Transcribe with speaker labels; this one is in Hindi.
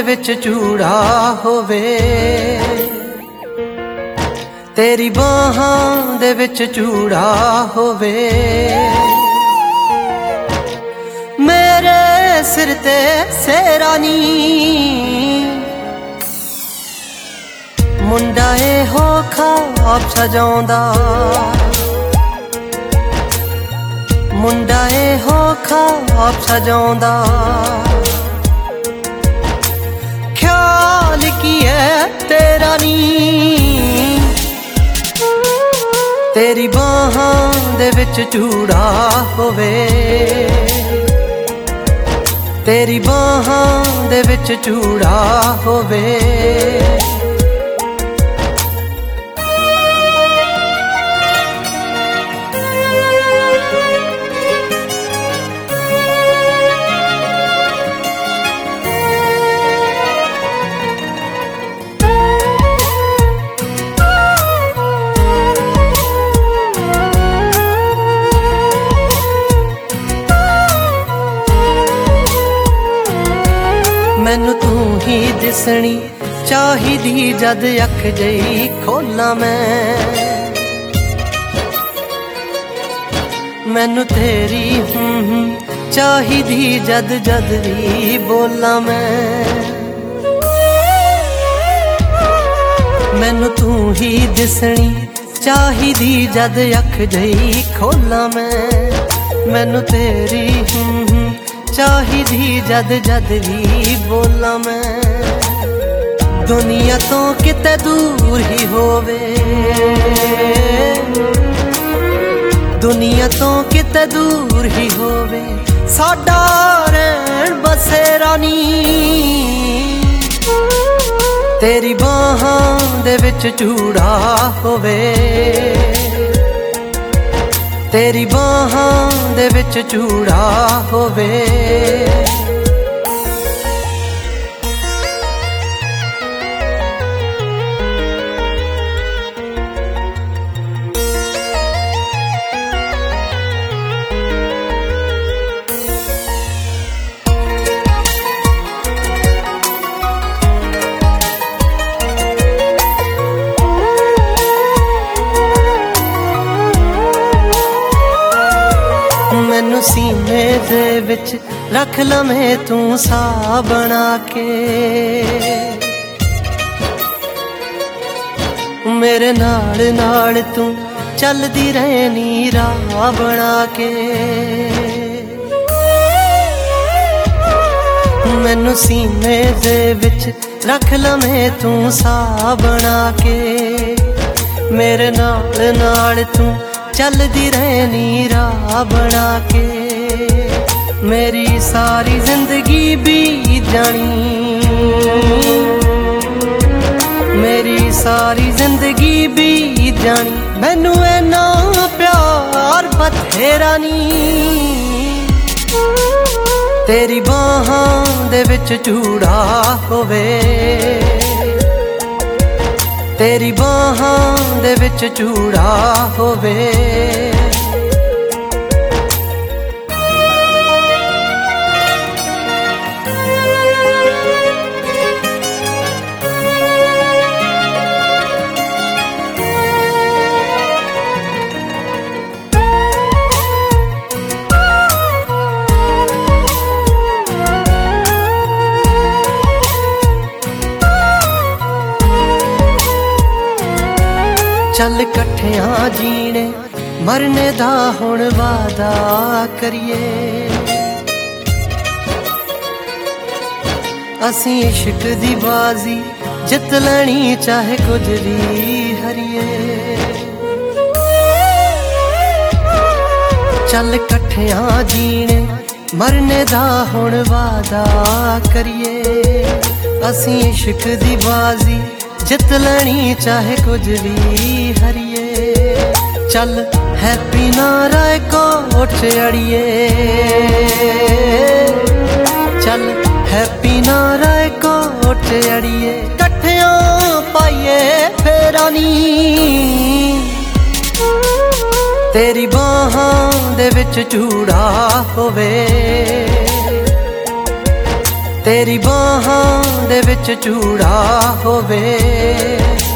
Speaker 1: दे विच चूड़ा होवे, तेरी बाहां दे विच चूड़ा होवे, मेरे सिर ते सेरा नी मुंडा हो ख्वाब सजाउंदा, मुंडा हो ख्वाब सजाउंदा, ख्याल की है तेरा नी तेरी बाहां दे विच चूड़ा होवे, तेरी बाहां दे विच चूड़ा होवे। मैनू तू ही दिसनी चाहिदी जद अख जई खोला मैनू तेरी चाहिदी जद जद भी बोला मैनू तू ही दिसनी चाहिदी जद अख जई खोला मैनू तेरी चाहिदी जद जद भी बोला दुनिया तो किते दूर ही होवे, दुनिया तो किते दूर ही होवे, साडा रहन बसेरा नी तेरी बाहां दे विच चूड़ा होवे, तेरी बाहां दे विच चूड़ा होवे। मैनू सीने दे विच रख लम्हे तू सा बना के, मेरे नाल नाल तू चलदी रहनी राह बना के, मैनू सीने दे विच रख लम्हे तू सा बना के, मेरे नाल नाल तू चलदी रहनी राह बना के, मेरी सारी जिंदगी बीत जानी, मेरी सारी जिंदगी बीत जानी, मैनू इन्ना प्यार बथेरा नी तेरी बाहां दे विच चूड़ा होवे, तेरी बाहां दे विच चूड़ा होवे। चल कट्ठियां जीने मरने दा हुण वादा करिए, असीं इश्क दी बाजी जित लैनी चाहे कुछ भी हरिए, चल कट्ठियां जीने मरने दा हुण वादा करिए, असीं इश्क दी बाजी जित लैनी चाहे कुछ भी हरिए, चल हैप्पी नाराय कोट अड़िए, चल हैप्पी नाराय कोट अड़िए, कट्ठियां पाइए फेरा नी तेरी बाहां दे विच चूड़ा होवे, तेरी बाहां दे विच चूड़ा होवे।